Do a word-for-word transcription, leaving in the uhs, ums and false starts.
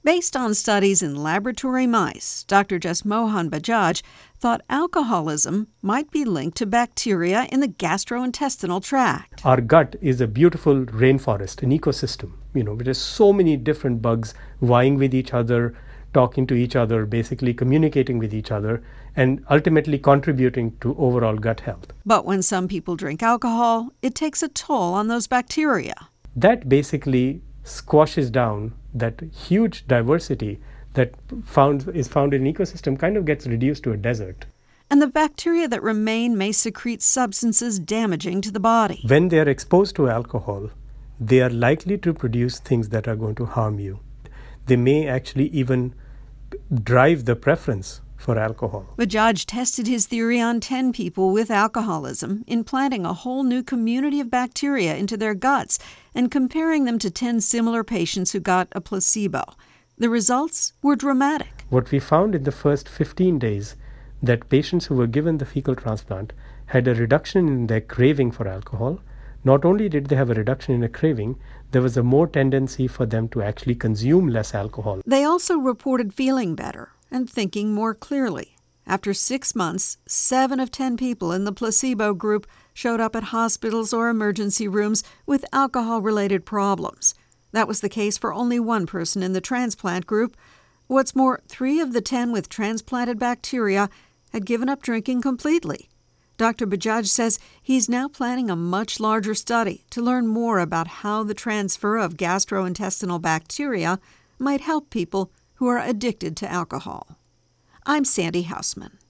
Based on studies in laboratory mice, Doctor Jasmohan Bajaj thought alcoholism might be linked to bacteria in the gastrointestinal tract. Our gut is a beautiful rainforest, an ecosystem, you know, with so many different bugs vying with each other, talking to each other, basically communicating with each other, and ultimately contributing to overall gut health. But when some people drink alcohol, it takes a toll on those bacteria. That basically squashes down that huge diversity that found, is found in an ecosystem, kind of gets reduced to a desert. And the bacteria that remain may secrete substances damaging to the body. When they are exposed to alcohol, they are likely to produce things that are going to harm you. They may actually even drive the preference for alcohol. Bajaj tested his theory on ten people with alcoholism, implanting a whole new community of bacteria into their guts and comparing them to ten similar patients who got a placebo. The results were dramatic. What we found in the first fifteen days, that patients who were given the fecal transplant had a reduction in their craving for alcohol. Not only did they have a reduction in a craving, there was a more tendency for them to actually consume less alcohol. They also reported feeling better and thinking more clearly. After six months, seven of ten people in the placebo group showed up at hospitals or emergency rooms with alcohol-related problems. That was the case for only one person in the transplant group. What's more, three of the ten with transplanted bacteria had given up drinking completely. Doctor Bajaj says he's now planning a much larger study to learn more about how the transfer of gastrointestinal bacteria might help people who are addicted to alcohol. I'm Sandy Hausman.